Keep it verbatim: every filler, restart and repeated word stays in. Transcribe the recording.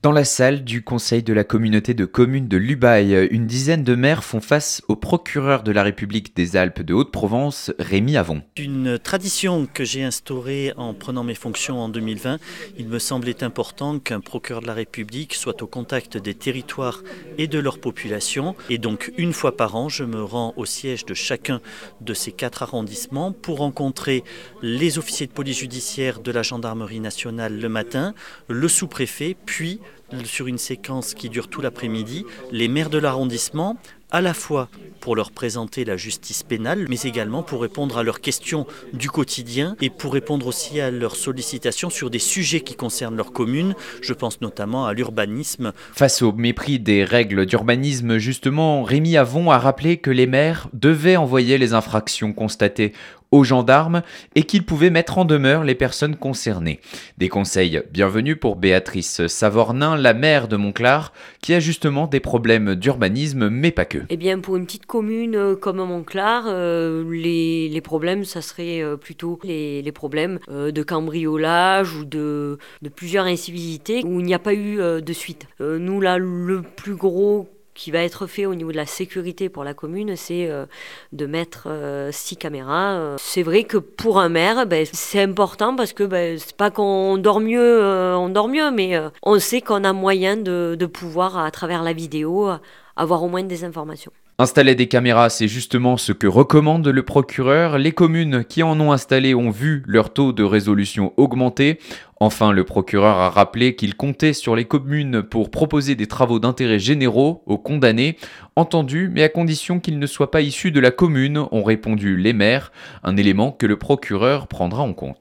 Dans la salle du conseil de la communauté de communes de Lubaï, une dizaine de maires font face au procureur de la République des Alpes de Haute-Provence, Rémi Avon. Une tradition que j'ai instaurée en prenant mes fonctions en deux mille vingt, il me semblait important qu'un procureur de la République soit au contact des territoires et de leur population. Et donc une fois par an, je me rends au siège de chacun de ces quatre arrondissements pour rencontrer les officiers de police judiciaire de la gendarmerie nationale le matin, le sous-préfet, puis sur une séquence qui dure tout l'après-midi, les maires de l'arrondissement, à la fois pour leur présenter la justice pénale, mais également pour répondre à leurs questions du quotidien et pour répondre aussi à leurs sollicitations sur des sujets qui concernent leur commune. Je pense notamment à l'urbanisme. Face au mépris des règles d'urbanisme, justement, Rémi Avon a rappelé que les maires devaient envoyer les infractions constatées aux gendarmes et qu'ils pouvaient mettre en demeure les personnes concernées. Des conseils bienvenus pour Béatrice Savornin, la maire de Montclar, qui a justement des problèmes d'urbanisme, mais pas que. Eh bien, pour une petite commune euh, comme Montclar, euh, les, les problèmes, ça serait euh, plutôt les, les problèmes euh, de cambriolage ou de, de plusieurs incivilités où il n'y a pas eu euh, de suite. Euh, nous, là, le plus gros qui va être fait au niveau de la sécurité pour la commune, c'est euh, de mettre euh, six caméras. Euh, c'est vrai que pour un maire, ben, c'est important parce que ben, c'est pas qu'on dort mieux, euh, on dort mieux, mais euh, on sait qu'on a moyen de, de pouvoir, à travers la vidéo, avoir au moins des informations. Installer des caméras, c'est justement ce que recommande le procureur. Les communes qui en ont installé ont vu leur taux de résolution augmenter. Enfin, le procureur a rappelé qu'il comptait sur les communes pour proposer des travaux d'intérêt généraux aux condamnés. Entendu, mais à condition qu'ils ne soient pas issus de la commune, ont répondu les maires, un élément que le procureur prendra en compte.